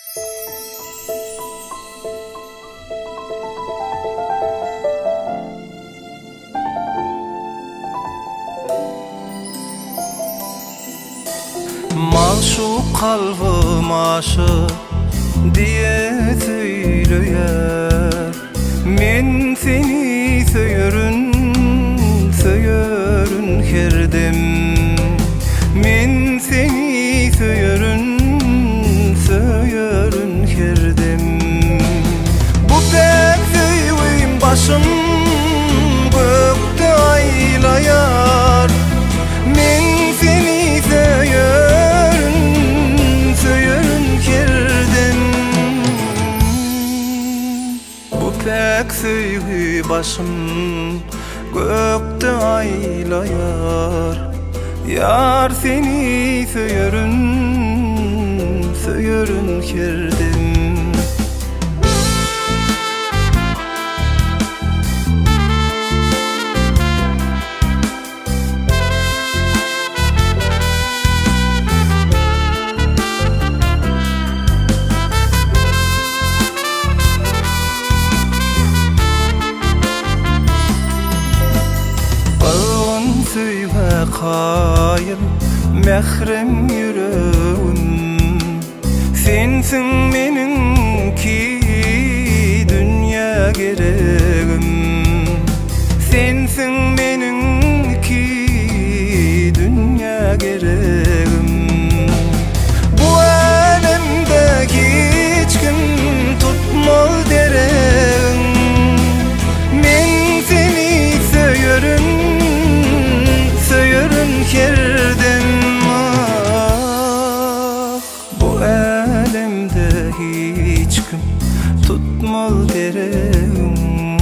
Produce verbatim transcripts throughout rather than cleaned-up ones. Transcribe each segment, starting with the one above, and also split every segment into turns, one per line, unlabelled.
Maşuk kalbim aşık diye söyleyer. Men seni söyürün, söyürün her dem. Men seni söyürün, söyürün her dem. Bu pek söyleyin başım gökte aylayar. Men seni söyürün, söyürün her dem. Bu pek söyleyin başım gökte aylayar. Yar seni söyürün, söyürün her dem. Söyle kayıl mehrem yüreğim. Sensin menimki dünya gereğim. Sensin menimki dünya gereğim. Bu alemde hiç kim tutmaz derim. Men seni söyürüm, söyürün kerden. Ah, bu alemde hiç kim tutmal derim.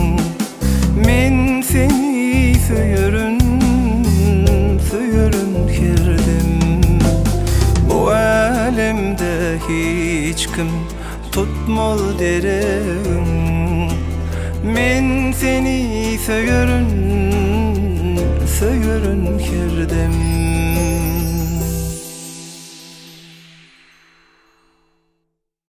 Men seni söyürün, söyürün kerden. Bu alemde hiç kim tutmal derim. Men seni söyürün, söyürün her dem.